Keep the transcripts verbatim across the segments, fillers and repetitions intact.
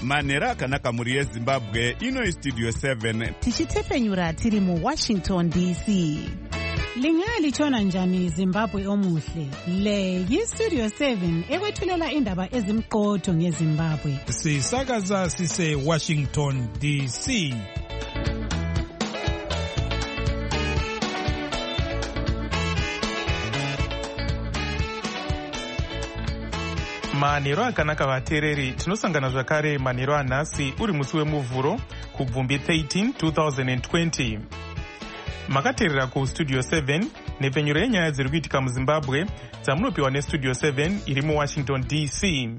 manhero akanaka mhuri yezimbabwe. Ino Studio seven tichitepfenyura tiri muWashington D C. Lingalitshona njani Zimbabwe omuhle? Le yiStudio seven ekwethulela indaba ezimqotho ngeZimbabwe. Sisakaza sise Washington D C. Manhero akanaka vateereri, tinosangana zvakare manhero anhasi uri musi wemuvhuro kubvumbi thirteen twenty twenty. Makateerera kuStudio seven nepfenyuro yenyaya dziri kuitika muZimbabwe dzamunopiwa neStudio seven iri muWashington D C.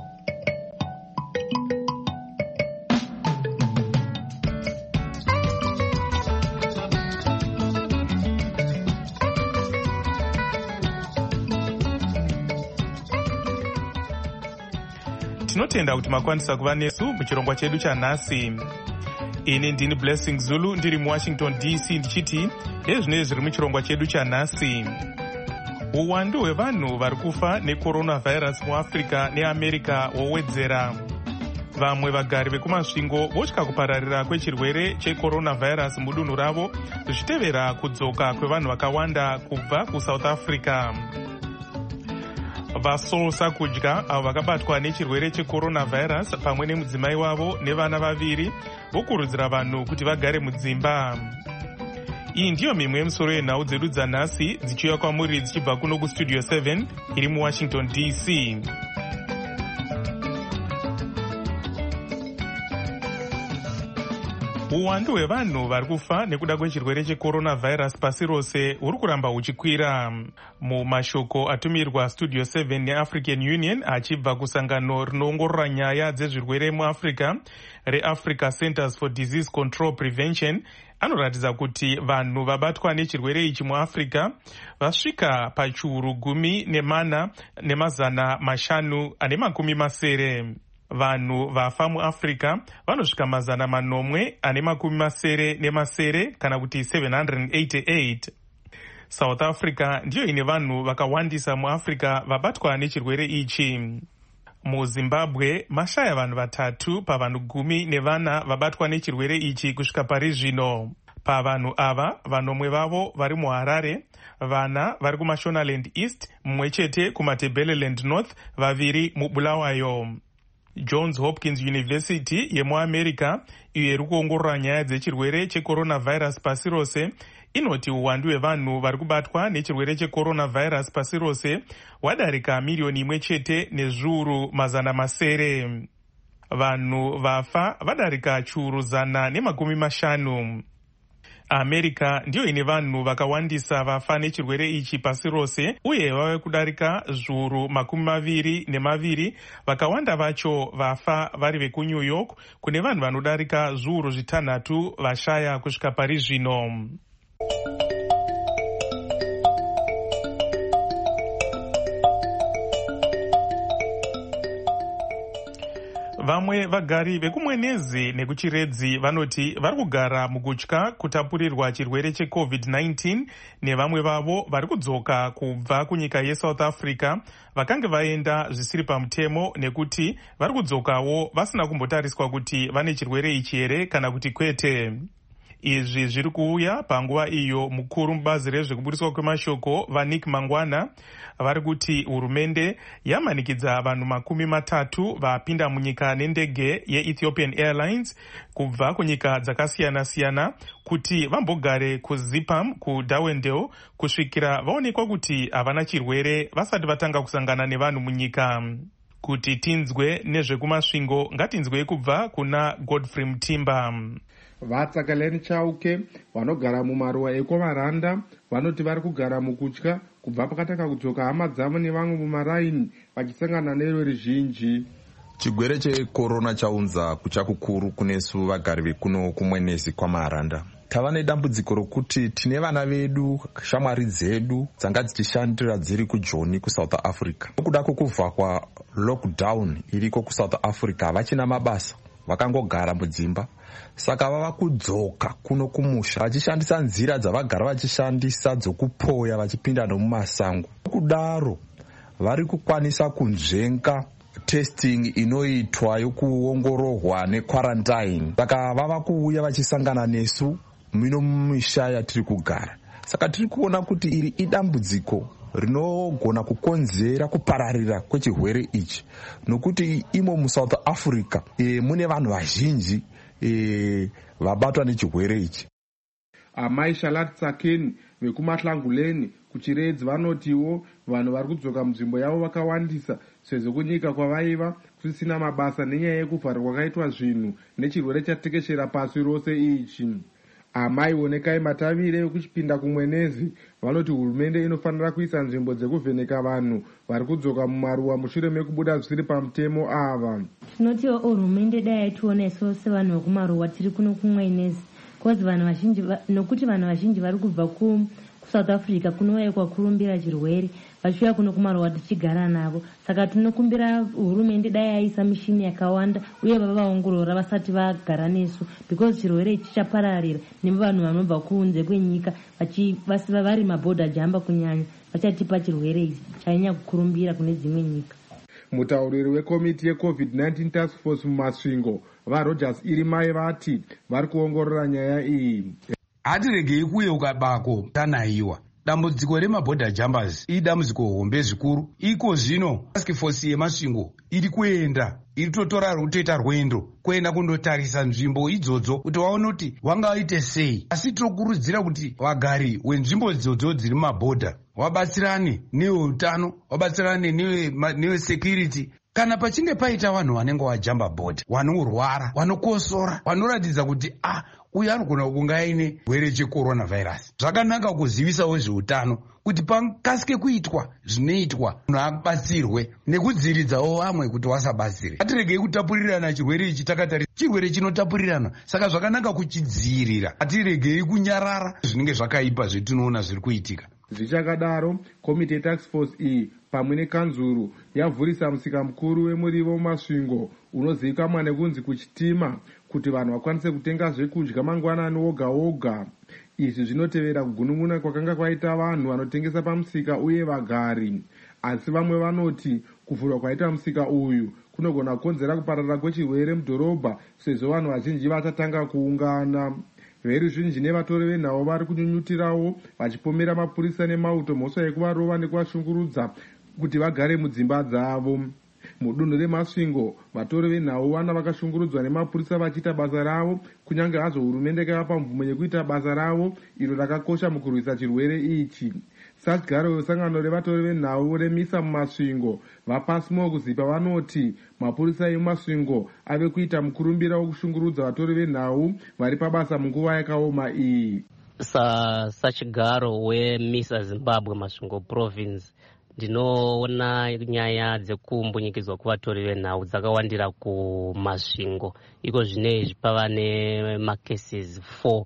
Tinotenda kuti makwanisa kuva nesu muchirongwa chedu chanhasi. Ini ndini Blessing Zulu ndiri muWashington D C ndichiti ezvinenge zviri muchirongwa chedu chanhasi. Uwandu hwevanhu vari kufa necoronavirus muAfrica neAmerica wowedzera. Vamwe vagari vekumasvingo votya kupararira kwechirwere checoronavirus mudunhu ravo zvichitevera kudzoka kwevanhu vakawanda kubva kuSouth Africa. VaSol Sakudya avo vakabatwa nechirwere checoronavirus pamwe nemudzimai wavo nevana vaviri vokurudzira vanhu kuti vagare mudzimba. Iyi ndiyo mimwe yemusoro yenhau dzedu dzanhasi dzichiuya kwamuri dzichibva kuno kuStudio seven iri muWashington D C. Uwandu hwevanhu vari kufa nekuda kwechirwere checoronavirus pasi rose huri kuramba huchikwira. Mumashoko atumirwa Studio seven neAfrican Union achibva kusangano rinoongorora nyaya dzezvirwere muAfrica reAfrica Centers for Disease Control Prevention anoratidza kuti vanhu vabatwa nechirwere ichi muAfrica vasvika pachiuru gumi nemana nemazana mashanu ane makumi masere. Vanhu vafa muAfrica vanosvika mazana manomwe ane makumi masere nemasere kana kuti seven hundred eighty-eight. South Africa ndiyo ine vanhu vakawandisa muAfrica vabatwa nechirwere ichi. MuZimbabwe mashaya vanhu vatatu pavanhu gumi nevana vabatwa nechirwere ichi kusvika pari zvino. Pavanhu ava vanomwe vavo vari muHarare, vana vari kuMashonaland East, mumwe chete kuMatabeleland North, vaviri muBulawayo. Johns Hopkins University yemuAmerica iyo iri kuongorora nyaya dzechirwere checoronavirus pasi rose inoti uwandu hwevanhu vari kubatwa nechirwere checoronavirus pasi rose wadarika miriyoni imwe chete nezviuru mazana masere. Vanhu vafa vadarika chiuru zana nemakumi mashanu. America ndiyo ine vanhu vakawandisa vafa nechirwere ichi pasi rose uye vave kudarika zviuru makumi maviri nemaviri, vakawanda vacho vafa vari vekuNew York kune vanhu vanodarika zviuru zvitanhatu vashaya kusvika pari zvino. Vamwe vagari vekumwenezi nekuchiredzi vanoti vari kugara mukutya kutapurirwa chirwere checovid nineteen nevamwe vavo vari kudzoka kubva kunyika yeSouth Africa vakange vaenda zvisiri pamutemo nekuti vari kudzokawo vasina kumbotariswa kuti vane chirwere ichi here kana kuti kwete. Izvi zviri kuuya panguva iyo mukuru mubazi rezvekuburiswa kwemashoko vaNick Mangwana vari kuti hurumende yamanikidza vanhu makumi matatu vapinda munyika nendege yeEthiopian Airlines kubva kunyika dzakasiyana-siyana kuti vambogare kuZipam kuDarwendale kusvikira vaonekwa kuti havana chirwere vasati vatanga kusangana nevanhu munyika. Kuti tinzwe nezvekumasvingo ngatinzwe kubva kuna Godfrey Mutimba. Vatsakaleni Chauke vanogara mumaruwa ekwaMaranda vanoti vari kugara mukutya kubva pakatanga kudzoka hama dzavo nevamwe mumaraini vachisangana neveruzhinji. Chigwere chekorona chaunza kucha kukuru kunesu vagari vekuno kumwenezi kwaMaranda. Tava nedambudziko rokuti tine vana vedu, shamwari dzedu dzanga dzichishandira dziri kuJoni kuSouth Africa. Nokuda kwokubva kwa lockdown iriko kuSouth Africa vachina mabasa, vakangogara mudzimba. Saka vava kudzoka kuno kumusha vachishandisa nzira dzavagara vachishandisa dzokupoya vachipinda nomumasango. Kudaro vari kukwanisa kunzvenga testing inoitwa yokuongororwa nekwarantine. Saka vava kuuya vachisangana nesu mino mumisha yatiri kugara. Saka tiri kuona kuti iri idambudziko rinogona kukonzera kupararira kwechirwere ichi, nokuti imo muSouth Africa e, mune vanhu vazhinji e, vabatwa nechirwere ichi. Amai Shalat Tsakeni vekumahlanguleni kuchiredzi vanotiwo vanhu vari kudzoka munzvimbo yavo vakawandisa sezvo kunyika kwavaiva kusisina mabasa nenyaya yekuvharwa kwakaitwa zvinhu nechirwere chatekeshera pasi rose ichi. Amai Wonekai Matavire vekuchipinda kumwenezi vanoti hurumende inofanira kuisa nzvimbo dzekuvheneka vanhu vari kudzoka mumaruwa mushure mekubuda zvisiri pamutemo ava. Tinotiwo hurumende dai yaitiona isu sevanhu vekumaruwa tiri kuno kumwenezi, kozi vanhu vazhinji nokuti vanhu vazhinji vari kubva kuSouth Africa kunowaikwa kurumbira chirwere vachiuya kuno kumaruwa tichigara navo. Saka tinokumbira hurumende dai yaisa mishini yakawanda uye vavaongorora vasati vagara nesu, because chirwere ichi chapararira nevanhu vanobva kunze kwenyika vasiva vari mabhodha jamba kunyanya vachatipa chirwere ichi chanyanya kukurumbira kune dzimwe nyika. Mutauriri wekomiti yeCovid nineteen task force mumasvingo vaRogers Irimai vati vari kuongorora nyaya iyi. Hatiregei kuyeuka bako tanaiwa. Dambudziko remabhodha jambers idambudziko hombe zvikuru. Iko zvino task force yemasvingo iri kuenda iri totora rutoita rwendo kuenda kundotarisa nzvimbo idzodzo kuti vaone kuti wangaite sei. Asi tinokurudzira kuti vagari wenzvimbo idzodzo dziri mabhodha wabatsirane neutano, wabatsirane newe security. Kana pachinge paita vanhu vanenge vajamba bhodha, vanorwara, vanokosora, vanoratidza kuti ah uyu anogona kunga aine chirwere checoronavirus, zvakanaka kuzivisawo zveutano kuti pakasike kuitwa zvinoitwa munhu abatsirwe nekudziviridzawo vamwe kuti vasabatsire. Hatiregei kutapurirana chirwere ichi takatarisa chirwere chinotapurirana, saka zvakanaka kuchidzivirira. Hatiregei kunyarara zvinenge zvakaipa zvetinoona zviri kuitika. Zvichakadaro, komiti yetask force iyi pamwe nekanzuru yavhurisa musika mukuru wemurivo mumasvingo unozivikanwa nekunzi kuchitima kuti vanhu vakwanise kutenga zvekudya mangwanani woga woga. Izvi zvinotevera kugunun'una kwakanga kwaita vanhu vanotengesa pamusika uye vagari. Asi vamwe vanoti kuvhurwa kwaita musika uyu kunogona kukonzera kupararira kwechirwere mudhorobha sezvo vanhu vazhinji vachatanga kuungana. Veruzhinji nevatori venhau vari kunyunyutirawo vachipomera mapurisa nemauto mhosva yekuvarova nekuvashungurudza kuti vagare mudzimba dzavo. Mudunhu remasvingo vatori venhau vana vakashungurudzwa nemapurisa vachiita basa ravo, kunyange hazvo hurumende yakavapa mvumo yekuita basa ravo iro rakakosha mukurwisa chirwere ichi. Satyaro wesangano revatori venhau remisa mumasvingo vapasimo kuzipa vanoti mapurisa emumasvingo ave kuita mukurumbira wokushungurudza vatori venhau vari pabasa munguva yakaoma iyi. Sa sachigaro wemisa Zimbabwe Masvingo province ndinoona nyaya dzekumbunyikidzwa kuvatori venhau dzakawandira kumasvingo. Iko zvinezvi pava nemacases four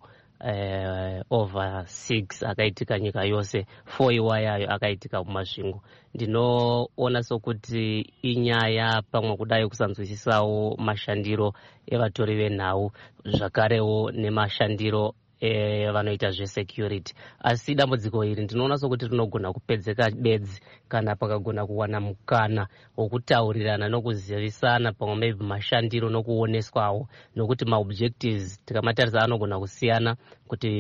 Uh, over six akaitika nyika yose, four iwayayo akaitika kumasvingo. Ndinoona sokuti inyaya pamwe kudai kusanzwisisawo mashandiro evatori venhau zvakarewo nemashandiro E, vanoita zvesecurity. Asi dambudziko iri ndinoona sokuti rinogona kupedzeka bedzi kana pakagona kuwana mukana wokutaurirana nokuzivisana pamwe maybe mashandiro nokuoneswawo, nokuti maobjectives tikamatarisa anogona kusiyana, kuti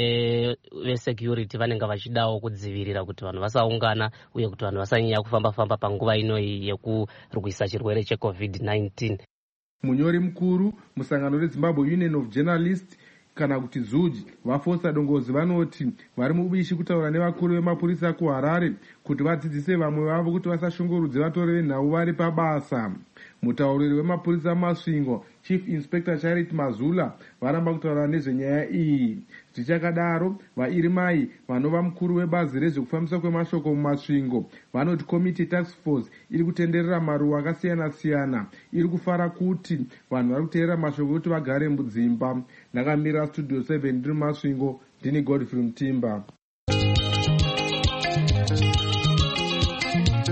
vesecurity vanenge vachidawo kudzivirira kuti vanhu vasaungana uye kuti vanhu vasanyanya kufamba-famba panguva inoyi yekurwisa chirwere cheCovid nineteen. Munyori mukuru musangano reZimbabwe Union of Journalists kana kuti Zuji vafosa dongozi vanoti vari mubishi kutaura nevakuru vemapurisa kuHarare kuti vadzidzise vamwe vavo kuti vasashungurudze vatori venhau vari pabasa. Mutauriri wemapurisa mumasvingo Chief Inspector Charity Mazula varamba kutaura nezvenyaya iyi. Zvichakadaro, vaIrimai vanova mukuru webazi rezvekufambiswa kwemashoko mumasvingo vanoti komiti task force iri kutenderera maruwa akasiyana siyana, iri kufara kuti vanhu vari kuteerera mashoko kuti vagare mudzimba. Ndakamira studio seven ndiri mumasvingo, ndini Godfrey Mutimba.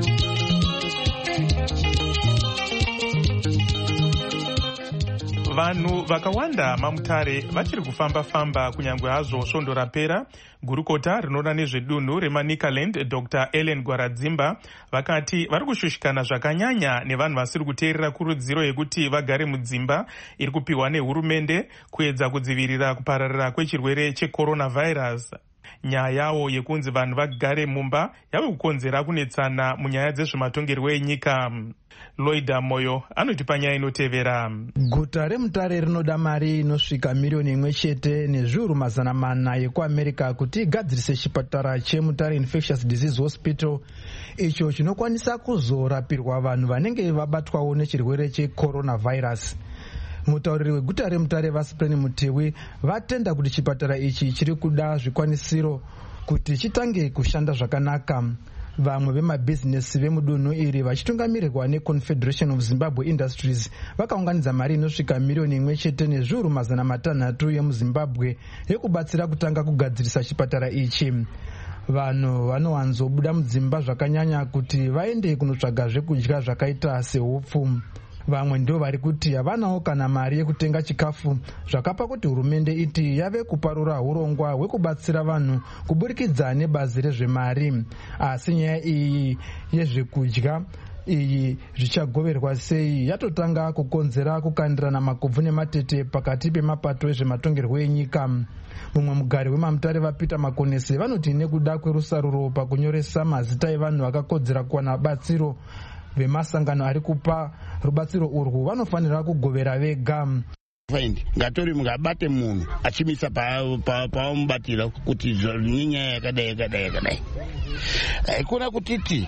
Vanhu vanhu vakawanda mamutare vachiri kufamba-famba kunyange hazvo svondo rapera. Gurukota rinoona nezvedunhu remanikaland Dr Ellen Gwaradzimba vakati vari kushushikana zvakanyanya nevanhu vasiri kuteerera kurudziro yekuti vagare mudzimba iri kupiwa nehurumende kuedza kudzivirira kupararira kwechirwere checoronavirus. Nyaya yawo yekunzi vanhu vagare mumba yave kukonzera kunetsana munyaya dzezvematongerwo enyika. Loida Moyo anotipa nyaya inotevera. Guta remutare rinoda mari inosvika miriyoni imwe chete nezviuru mazana mana yekuamerica kuti igadzirise chipatara chemutare Infectious Disease Hospital, icho chinokwanisa kuzorapirwa vanhu vanenge vabatwawo nechirwere checoronavirus. Mutauriri weguta remutare Vaspreni Mutewi vatenda kuti chipatara ichi chiri kuda zvikwanisiro kuti chitange kushanda zvakanaka. Vamwe vemabhizinesi vemudunhu iri vachitungamirirwa neConfederation of Zimbabwe Industries vakaunganidza mari inosvika miriyoni imwe chete nezviuru mazana matanhatu yemuzimbabwe yekubatsira kutanga kugadzirisa chipatara ichi. Vanhu vanowanzobuda mudzimba zvakanyanya kuti vaende kunotsvaga zvekudya zvakaita sehupfu. Vamwe ndo vari kuti havanawo kana mari yekutenga chikafu, zvakapa kuti hurumende iti yave kuparura urongwa hwekubatsira vanhu kuburikidza nebazi rezvemari. Asi nyaya iyi yezvekudya iyi zvichagoverwa sei yatotanga kukonzera kukandirana makobvu nematete pakati pemapato ezvematongerwo enyika. Mumwe mugari wemamutare vaPeter Makonese vanoti nekuda kwerusaruro pakunyoresa mazita evanhu vakakodzera kuwana batsiro, vemasangano ari kupa rubatsiro urwu vanofanira kugovera vega. Ngatori mungabate munhu achimisa pamubatira kuti nyaya yakadai yakadai yakadai. Haikona kutiti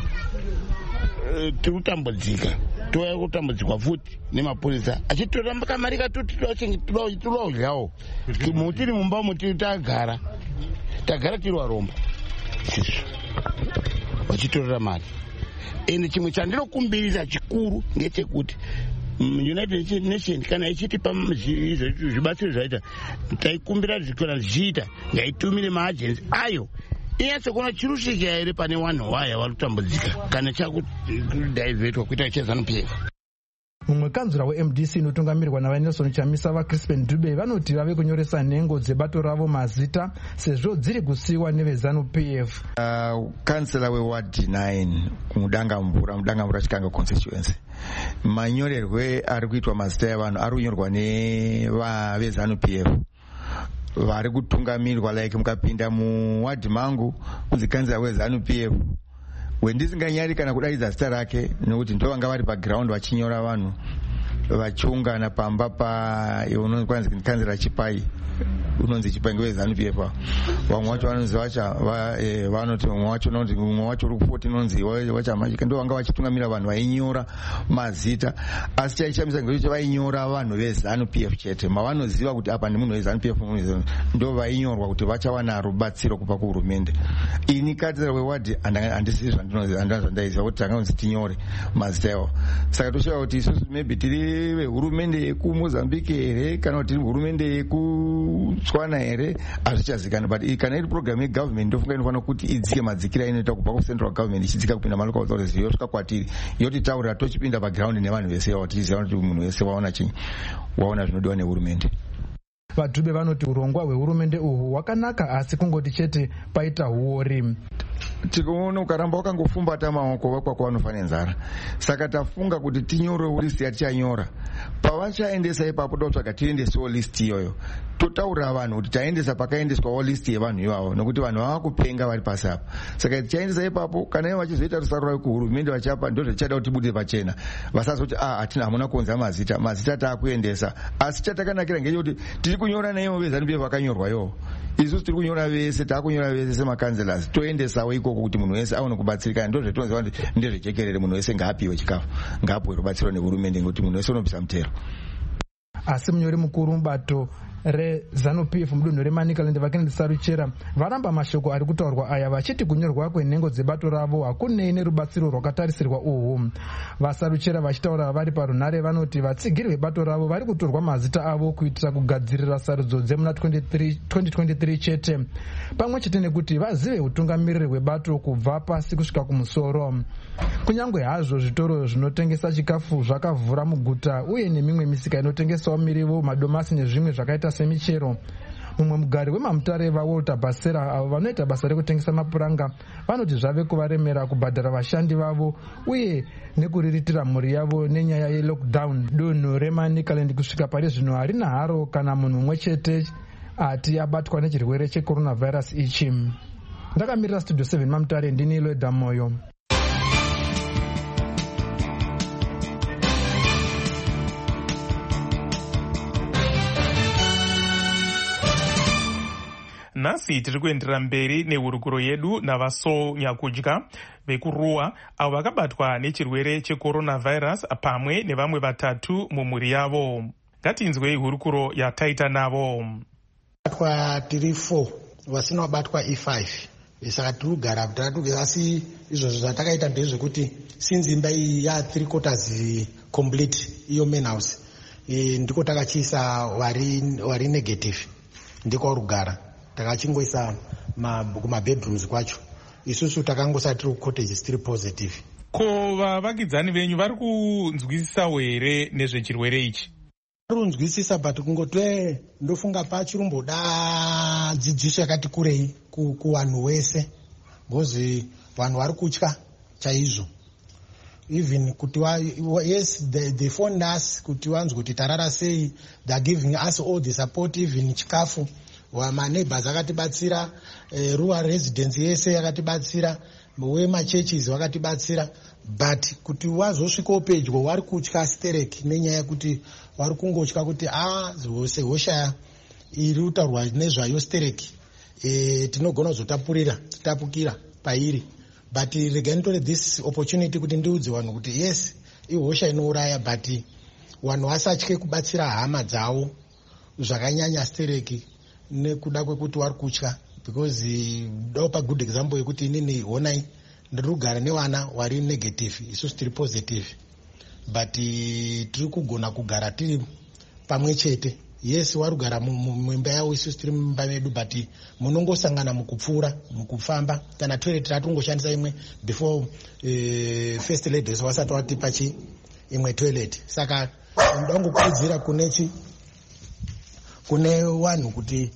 tikutambudzika toya kutambudzikwa futi nemapurisa achitora kamari katuti tulaudyawo mutiri mumba muti tagara tagara tiri varomba vachitorera mari. Ende chimwe chandinokumbirira chikuru ngechekuti United Nations kana ichitipa zvibatsiro zvaita taikumbira zvikora zvichiita ngaitumire maagency ayo inyatse kuona chirusvika here pane vanhu vaya vari kutambudzika kana chakudhivhetwa kuita cheZANU-P F. Mumwe kanzura we-M D C inotungamirwa naVanelson Chamisa vaCrispin Dube vanoti vave kunyoresa nhengo dzebato ravo mazita sezvo dziri kusiyiwa neveZANU-P F. Uh, kansela weward nine kumudangambura mudangambura chikanga constituency manyorerwe ari kuitwa mazita evanhu ari kunyorwa nevaveZANU-P F vari kutungamirwa like mukapinda muwadhi mangu kunzi kansela weZANU-P F wendisinganyari kana kudaidza zita rake nokuti ndo vanga vari paground vachinyora vanhu vachiungana pamba pa unokwanzi kanzira Chipai unonzi Chipai ngeweZANU-P F. Vamwe vacho vanonzi vacha vanoti mumwe wacho nonzi mumwe wacho uri kufourteen nonzi wachamachika ndo vanga vachitungamira vanhu vainyora mazita. Asi chaichamisa ngekuti vainyora vanhu veZANU-P F chete mavanoziva kuti apa ndi munhu weZANU-P F ndo vainyorwa kuti vachawana rubatsiro kubva kuhurumende. Ini kansela wewadi handisizi zvandinoziva kuti tanganzi tinyore mazita iwo. Saka toshava kuti isusu maybe tiri vehurumende yekumozambique here kana kuti tiri hurumende yekutswana here hazvichazikana, but kana iri program yegovernment ndofunga inofanira kuti idzike madzikira inoita kubva kucentral government ichidzika kupinda malocal authorities yosvika kwatiri yotitaurira tochipinda paground nevanhu vese vatiziva kuti munhu wese waona chinyi waona zvinodiwa nehurumende. Vadhube vanoti urongwa hwehurumende uhwu hwakanaka asi kungoti chete paita huori. Tikuona ukaramba wakangofumbata maoko vakwako vanofane nzara. Saka tafunga kuti tinyorewo listi yatichanyora. Pavachaendesa ipapo totsvaga tiendesewo listi iyoyo. Totaurira vanhu kuti taendesa pakaendeswawo listi yevanhu ivavo nokuti vanhu vava kupenga vari pasi apa. Saka tichaendesa ipapo kana ivo vachizoita rusaruro kuhurumende vachapa ndo zvichada kuti tibude pachena. Vasazoti ah hatina hamuna kuonza mazita mazita taakuendesa. Asi chatakanakira ngechekuti tiri kunyora naivo veZANU-P F vakanyorwa ivo. Isusu tiri kunyora vese taakunyora vese semakanzelas toendesawo ikoko kuti munhu wese aone kubatsirikana. Ndo zvetinoziva kuti ndezvejekerere munhu wese ngaapiwe chikafu ngaapiwe rubatsiro nehurumende ngekuti munhu wese unobvisa mutero. Asi munyori mukuru mubato rezanu p f mudunhu remanicaland vakennedy saruchera varamba mashoko ari kutaurwa aya vachiti kunyorwa kwenhengo dzebato ravo hakunei nerubatsiro rwakatarisirwa uhwu. Vasaruchera vachitaura vari parunhare vanoti vatsigiri vebato ravo vari kutorwa mazita avo kuitira kugadzirira sarudzo dzemuna twenty twenty-three chete, pamwe chete nekuti vazive utungamiriri hwebato kubva pasi kusvika kumusoro. Kunyange hazvo zvitoro zvinotengesa chikafu zvakavhura muguta uye nemimwe misika inotengesawo mirivo, madomasi nezvimwe zvakaita semichero, mumwe mugari wemamutare vaWalter Basera avo vanoita basa rekutengesa mapuranga vanoti zvave kuvaremera kubhadhara vashandi vavo uye nekuriritira mhuri yavo nenyaya yelockdown. Dunhu remanicaland kusvika pari zvino harina haro kana munhu mumwe chete ati abatwa nechirwere checoronavirus ichi. Ndakamirira studio seven mamutare ndini Loida Moyo. Nhasi tiri kuendera mberi nehurukuro yedu navasonyakudya vekuruwa avo vakabatwa nechirwere checoronavirus pamwe nevamwe vatatu mumhuri yavo. Ngatinzwei hurukuro yataita navo. Batwa tiri four vasina wabatwa e five saka tiri kugara tatu, asi izvozvo zvatakaita ndezvekuti since imba iyi ya three quarters complete iyo main house e, ndiko takachiisa wari, wari negative ndiko rugara takachingoisa kumabedrooms kwacho. Isusu takangosati tiri kucottages tiri positive. Ko vavakidzani venyu vari kunzwisisa here nezvechirwere ichi? Vari kunzwisisa, but kungotwe ndofunga pachirumboda dzidziso yakati kurei kuvanhu wese, because vanhu vari kutya chaizvo. Even kuti wa, yes, they, they phoned us kuti wanzwe kuti tarara sei, they are giving us all the support, even chikafu maneighbors akatibatsira, eh, rural residents yese yakatibatsira, wemachurches vakatibatsira, but kuti wazosvikawo pedyo wari kutya stereki nenyaya yekuti wari kungotya kuti ah hose hosha iri kutaurwa nezvayo stereki e, tinogona kuzotapurira titapukira pairi, but regai nditore this opportunity kuti ndiudze vanhu kuti yes ihosha inouraya, but vanhu vasatye kubatsira hama dzavo zvakanyanya stereki nekuda kwekuti wari kutya, because ndawo pa good example yekuti inini honai ndiri kugara nevana wari negative, isusu tiri positive, but tiri kugona kugara tiri pamwe chete. Yes, wari kugara muimba yavo, isusu tiri mumba medu, but munongosangana mukupfuura mukufamba, kana toilet ratongoshandisa imwe before uh, first ladies vasati vatipa chi imwe toilet. Saka ndangokurudzira kunechi kune vanhu kuti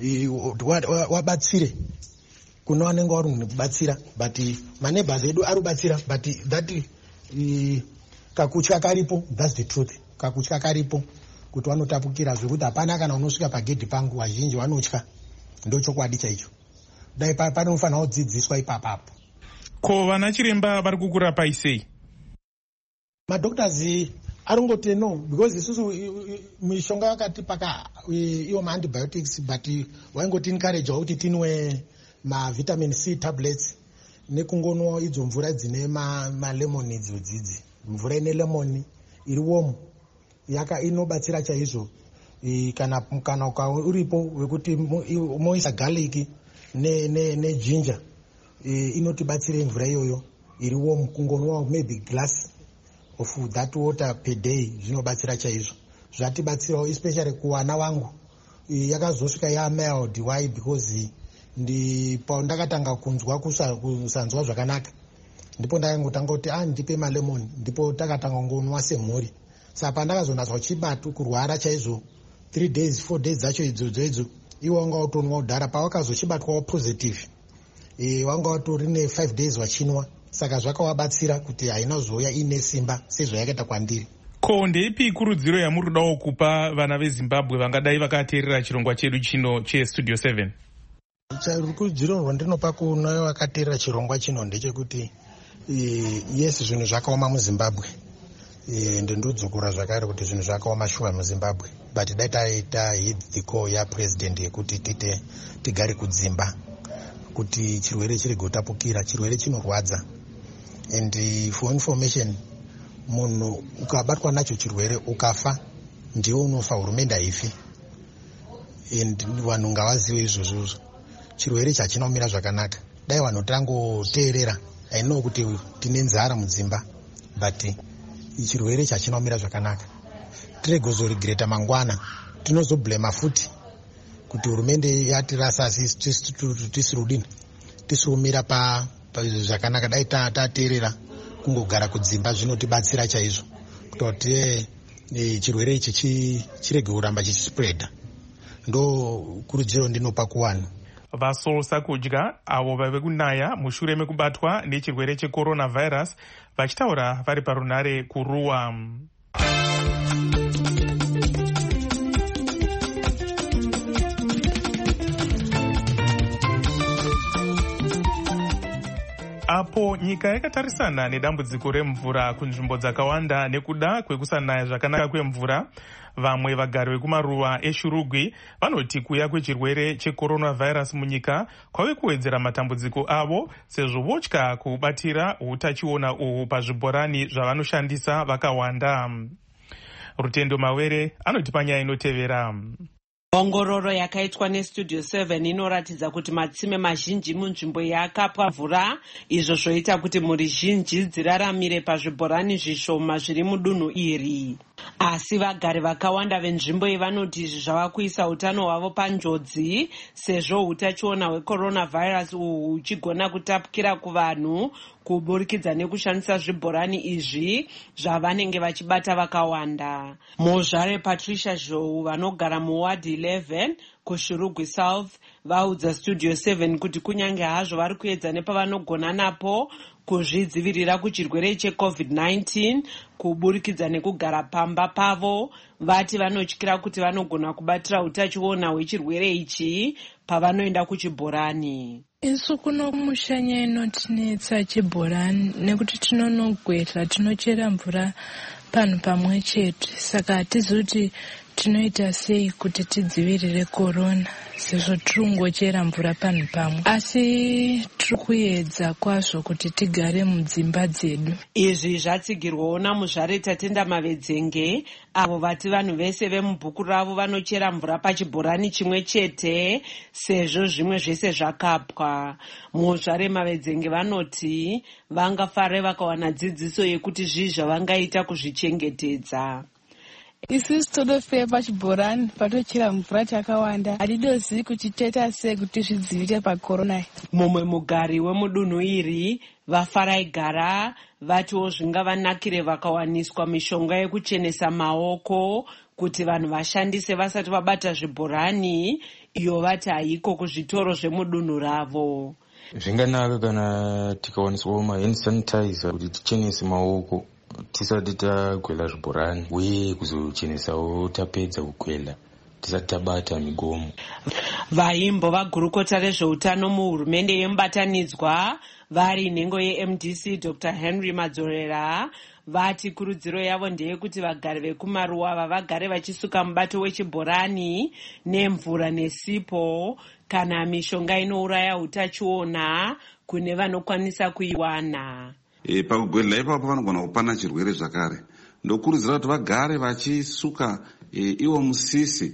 wabatsire kune vanenge vari kubatsira, but maneighbors edu ari kubatsira, but that uh, kakutya karipo, that's the truth. Kakutya karipo kuti vanotapukira zvekuti hapana kana unosvika pagedhi pangu, vazhinji vanotya, ndochokwadi chaicho. Dai panofanira kudzidziswa ipapapo. Ko vana chiremba vari kukurapai sei? Madoctors ari ngoti no, because isusu mishonga yakatipaka iyo ma-antibiotics, but waingoti encourage kuti tinwe ma-vitamin C tablets nekungonwa idzo mvura dzine ma-lemon idzo dzidzi. Mvura ine lemon iri warm yaka inobatsira chaizvo. Kana kana uka uripo wekuti moisa garlic ne ne ne ginger inotibatsira mvura iyoyo iri warm, kungonwa maybe glass of that water per day zvinobatsira chaizvo. Zvatibatsirawo especially kuwana wangu yakazosvika ya mild. Why? Because ndi pandakatanga kunzwa kusanzwa zvakanaka ndipo ndakangotanga kuti ah ndipe malemon, ndipo takatanga ngonwa semhuri. Saka pandakazonazwa chibatu kurwara chaizvo three days four days dzacho idzodzo idzo, iwo wanga utonwa udhara pawakazochibatwa positive e, wanga utori ne five days wachinwa. Saka zvakawabatsira kuti haina zoya ine simba sezvo yakaita kwandiri. Ko ndeipi kurudziro yamuri kudawo kupa vana veZimbabwe vangadai vakateerera chirongwa chedu chino chestudio seven? Rukudziro rwandinopa kuno vakateerera chirongwa chino ndechekuti yes, zvinhu zvakaoma muZimbabwe, ndendodzokura zvakare kuti zvinhu zvakaoma shuwa muZimbabwe, but dai taita hit the call yapresident yekuti tite tigare kudzimba kuti chirwere chirege kutapukira. Chirwere chinorwadza, and for information, munhu ukabatwa nacho chirwere ukafa ndiwe unofa, hurumende haifi. and vanhu ngavazive izvozvozvo. Chirwere ichi hachina kumira zvakanaka. Dai vanhu tangoteerera. I know kuti tine nzara mudzimba, but chirwere ichi hachina kumira zvakanaka. Tirege kuzorigreta mangwana. Tinozoblema futi kuti hurumende yatirasa asi tisiri kudini, tisiri kumira pa zvakanaka. Dai tateerera kungogara kudzimba zvinotibatsira chaizvo kuti chirwere ichi chirege kuramba chichispreada. Ndo kurudziro ndinopa kuvanhu. Vasolsa kudya avo vave kunaya mushure mekubatwa nechirwere checoronavirus vachitaura vari parunare kuruwa. Apo nyika yakatarisana nedambudziko remvura kunzvimbo dzakawanda nekuda kwekusanaya zvakanaka kwemvura, vamwe vagari vekumaruwa eshurugwi vanoti kuuya kwechirwere checoronavirus munyika kwave kuwedzera matambudziko avo, sezvo votya kubatira utachiona uhu pazvibhorani zvavanoshandisa vakawanda. Rutendo Mawere anoti panyaya inotevera. Ongororo yakaitwa neStudio seven inoratidza kuti matsime mazhinji munzvimbo yakapwa mvura, izvo zvoita kuti mhuri zhinji dziraramire pazvibhorani zvishoma zviri mudunhu iri. Asi vagari vakawanda venzvimbo iyi vanoti izvi zvava kuisa utano hwavo panjodzi, sezvo utachiona hwecoronavirus uhu uchigona kutapukira kuvanhu kuburikidza nekushandisa zvibhorani izvi zvavanenge vachibata vakawanda. Muzvare Patricia Zhou vanogara muwadi eleven kuShurugwi South vaudza Studio seven kuti kunyange hazvo vari kuedza nepavanogona napo kuzvidzivirira kuchirwere checovid nineteen kuburikidza nekugara pamba pavo, vati vanotyira kuti vanogona kubatira utachiona hwechirwere ichi pavanoenda kuchibhorani. Isu kuno kumushanya inotinetsa chibhorani nekuti tinonogwehla, tinochera mvura panhu pamwe chete, saka hatizoti tinoita sei kuti tidzivirire korona sezvo tiringochera mvura panhu pamwe, asi tiri kuedza kwazvo kuti tigare mudzimba dzedu. Izvi zvatsigirwawo naMuzvare Tatenda Mavedzenge, avo vati vanhu vese vemubhuku ravo vanochera mvura pachibhorani chimwe chete sezvo zvimwe zvese zvakapwa. Muzvare Mavedzenge vanoti vangafare vakawana dzidziso yekuti zvii zvavangaita kuzvichengetedza. Isusu tonofe pachibhorani patochera mvura chakawanda, hatidozivi kuti toita sei kuti zvidzivire pakorona. Mumwe mugari wemudunhu iri vaFaraigara vatiwo zvingavanakire vakawaniswa mishonga yekuchenesa maoko kuti vanhu vashandise vasati vabata zvibhorani, iyo vati haiko kuzvitoro zvemudunhu ravo. Zvinganaka kana tikawaniswawo mahand sanitizer kuti tichenese maoko tisati tagwela zvibhorani, uye kuzochenesawo tapedza kugwela tisati tabata migomo. Vaimbo vagurukota rezveutano muhurumende yemubatanidzwa vari nhengo yeM D C Doctor Henry Madzorera vati kurudziro yavo ndeyekuti vagari vekumaruwa vagare vachisuka mubato wechibhorani nemvura nesipo kana mishonga inouraya utachiona kune vanokwanisa kuiwana. E, pakugwedla ipapo vanogona kupana chirwere zvakare. Ndokurudzira kuti vagare vachisuka e, iwo musisi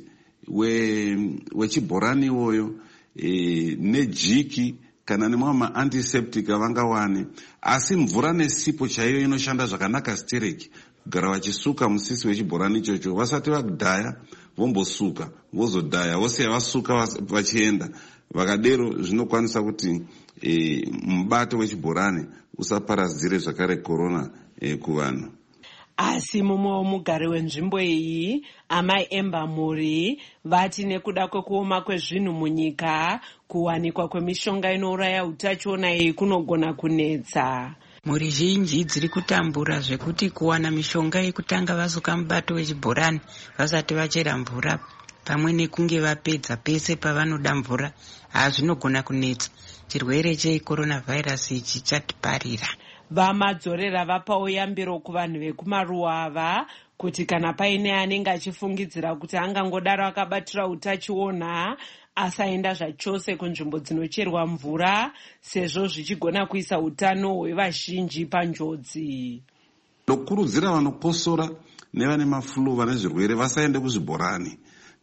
wechibhorani we iwoyo e, nejiki kana nemamwe ma-antiseptic avangawane, asi mvura nesipo chaiyo inoshanda zvakanaka stereki. Kugara vachisuka musisi wechibhorani ichocho, vasati vadhaya vombosuka, vozodhaya vosiya vasuka vachienda. Vakadero zvinokwanisa kuti e, mubato wechibhorani usaparadzire zvakare korona e, kuvanhu. Asi mumwe womugari wenzvimbo iyi Amai Emba Muri vati nekuda kwekuoma kwezvinhu munyika, kuwanikwa kwemishonga inouraya utachiona iyi kunogona kunetsa. Mhuri zhinji dziri kutambura zvekuti kuwana mishonga yekutanga vasuka mubato wechibhorani vasati vachera mvura pamwe nekunge vapedza pese pavanoda mvura, hazvinogona kunetsa. Chirwere checoronavirus ichi chatiparira. Vamadzorera vapawo yambiro kuvanhu vekumaruwa ava kuti kana paine anenge achifungidzira kuti angangodaro akabatira utachiona asaenda zvachose kunzvimbo dzinocherwa mvura, sezvo zvichigona kuisa utano hwevazhinji panjodzi. Ndokurudzira vanokosora nevane mafulu vane zvirwere vasaende kuzvibhorani.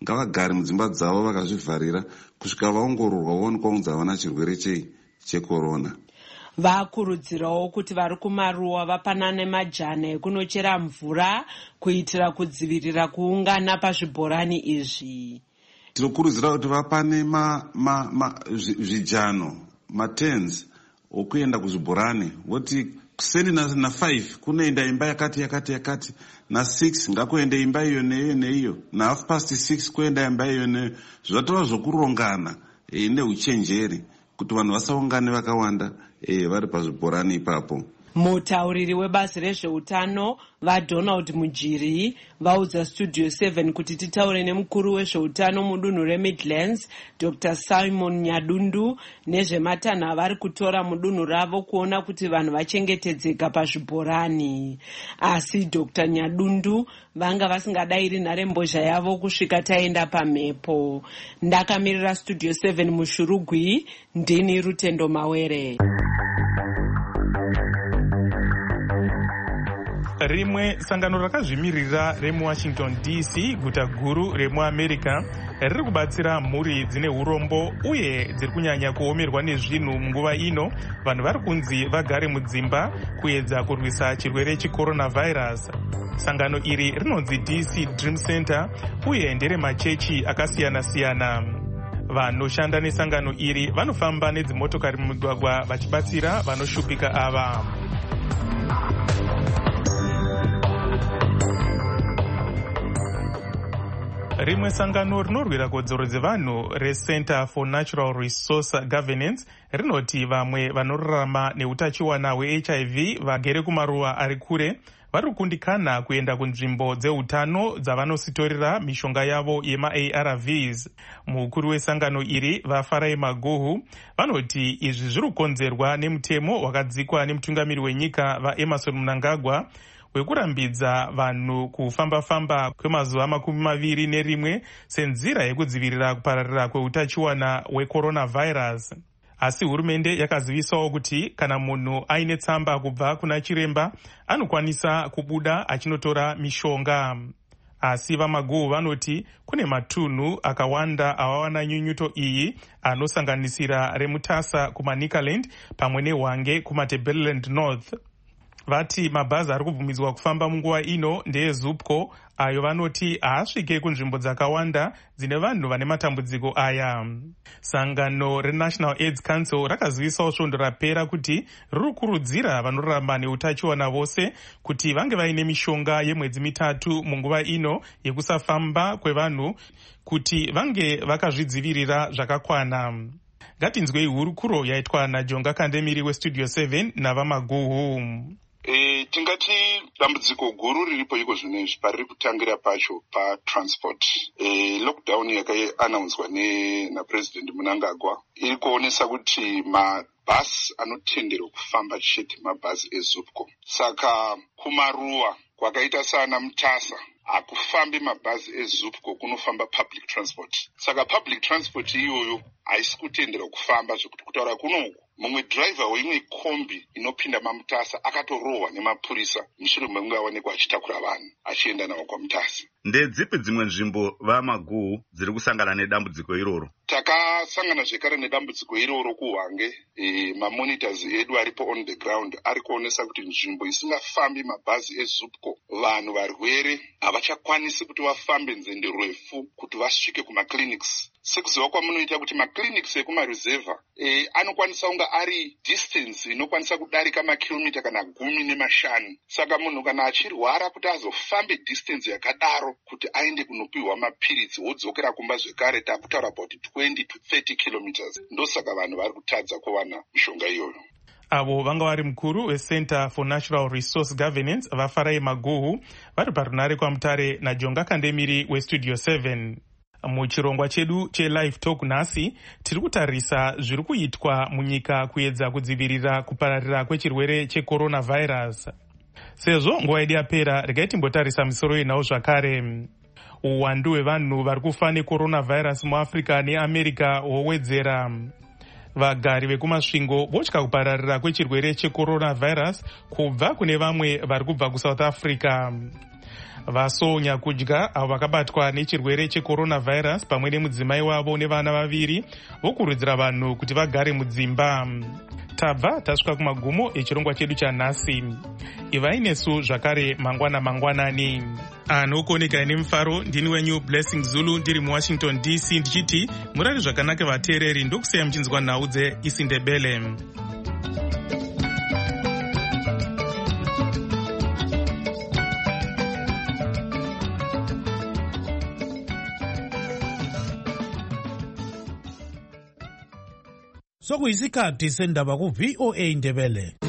ngavagare mudzimba dzavo vakazvivharira kusvika vaongororwa vaonekwa kunzi havana chirwere chei chekorona. Vakurudzirawo kuti vari kumaruwa vapanane majana ekunochera mvura kuitira kudzivirira kuungana pazvibhorani izvi. Tinokurudzira kuti vapane zvijano matens okuenda kuzvibhorani, voti kuseni na five kunoenda imba yakati yakati yakati, na six ngakuende imba iyo neiyo neiyo, na half past six kuenda imba iyo neiyo. Zvatova zvokurongana e, neuchenjeri kuti vanhu vasaungane vakawanda e, vari pazvibhorani ipapo. Mutauriri webazi rezveutano vaDonald Mujiri vaudza Studio seven kuti titaure nemukuru wezveutano mudunhu reMidlands Doctor Simon Nyadundu nezvematanha vari kutora mudunhu ravo kuona kuti vanhu vachengetedzeka pazvibhorani. Asi Doctor Nyadundu vanga vasingadairi nharembozha yavo kusvika taenda pamhepo. Ndakamirira Studio seven muShurugwi, ndini Rutendo Mawere. Rimwe sangano rakazvimirira remuWashington D C, guta guru remuAmerica, riri kubatsira mhuri dzine urombo uye dziri kunyanya kuomerwa nezvinhu munguva ino. Vanhu vari kunzi vagare mudzimba kuedza kurwisa chirwere checoronavirus. Sangano iri rinonzi D C Dream Center uye nderemachechi akasiyana-siyana. Vanoshanda nesangano iri vanofamba nedzimotokari mumigwagwa vachibatsira vanoshupika ava. Rimwe sangano rinorwira kodzero dzevanhu reCenter for Natural Resource Governance rinoti vamwe vanorarama neutachiwana hweH I V vagere kumaruwa ari kure vari kukundikana kuenda kunzvimbo dzeutano dzavanositorera mishonga yavo yema-A R Vs. Mukuru wesangano iri vaFarai Maguhu vanoti izvi zviri kukonzerwa nemutemo wakadzikwa nemutungamiri wenyika vaEmerson Mnangagwa wekurambidza vanhu kufamba-famba kwemazuva makumi maviri nerimwe senzira yekudzivirira kupararira kweutachiwana hwecoronavirus. Asi hurumende yakazivisawo kuti kana munhu aine tsamba kubva kuna chiremba anokwanisa kubuda achinotora mishonga. Asi vaMaguhu vanoti kune matunhu akawanda avawana nyunyuto iyi anosanganisira reMutasa kumaNicaland pamwe neHwange kumaTebeleland North. Vati mabhazi ari kubvumidzwa kufamba munguva ino ndeeZupco, ayo vanoti haasvike kunzvimbo dzakawanda dzine vanhu vane matambudziko aya. Sangano reNational AIDS Council rakazivisawo svondo rapera kuti riri kurudzira vanorarama neutachiwana vose kuti vange vaine mishonga yemwedzi mitatu munguva ino yekusafamba kwevanhu kuti vange vakazvidzivirira zvakakwana. Ngatinzwei hurukuro yaitwa naJonga Kandemiri weStudio seven navaMaguhu. E, tingati dambudziko guru riripo iko zvinezvi pariri kutangira pacho patransport. E, lockdown yakaanaunswa naPresident Mnangagwa iri kuonesa kuti mabhasi anotenderwa kufamba chete mabhasi eZupco. Saka kumaruwa kwakaita sana Mutasa hakufambi mabhazi eZupco, kunofamba public transport. Saka public transport iyoyo haisi kutenderwa kufamba, zvekuti kutaura kunoku mumwe driver weimwe kombi inopinda maMutasa akatorohwa nemapurisa mushure mekunge aonekwa achitakura vanhu achienda navo kwaMutasa. Ndedzipi dzimwe nzvimbo vaMaguhu dziri kusangana nedambudziko iroro? Takasangana zvekare nedambudziko iroro kuHwange. E, mamonitors edu aripo on the ground ari kuonesa kuti nzvimbo isingafambi mabhazi eZupco vanhu varwere havachakwanisi kuti vafambe nzendo refu kuti vasvike kumaclinics. Sekuziva kwamunoita kuti maclinics ekumaruzevha e, anokwanisa kunga ari distance inokwanisa kudarika makilomita kana gumi nemashanu. Saka munhu kana achirwara kuti azofambe distance yakadaro kuti aende kunopiwa mapiritsi wodzokera kumba zvekare takutaura about twenty to thirty kilometers. Ndosaka vanhu vari kutadza kuwana mishonga iyoyo. Avo vanga vari mukuru weCenter for Natural Resource Governance vaFarai Maguhu vari parunare kwaMutare naJonga Kandemiri weStudio seven. Muchirongwa chedu cheLive Talk nhasi tiri kutarisa zviri kuitwa munyika kuedza kudzivirira kupararira kwechirwere checoronavirus. Sezvo nguva yedu yapera, regai timbotarisa misoro yenhau zvakare. Uwandu hwevanhu vari kufa necoronavirus muAfrica neAmerica hwowedzera. vagari vekumasvingo votya kupararira kwechirwere checoronavirus kubva kune vamwe vari kubva kusouth africa. Vasonya kudya avo vakabatwa nechirwere checoronavirus pamwe nemudzimai wavo nevana vaviri vokurudzira vanhu kuti vagare mudzimba. Tabva tasvika kumagumo echirongwa chedu chanhasi. Ivai nesu zvakare mangwana mangwanani. Anokuonekana nemufaro ndini wenyu Blessing Zulu ndiri muWashington D C ndichiti murari zvakanaka vateereri, ndokuseya muchinzwa nhau dzeIsindebele. Sokuyisikhathi sendaba ku V O A Indebele.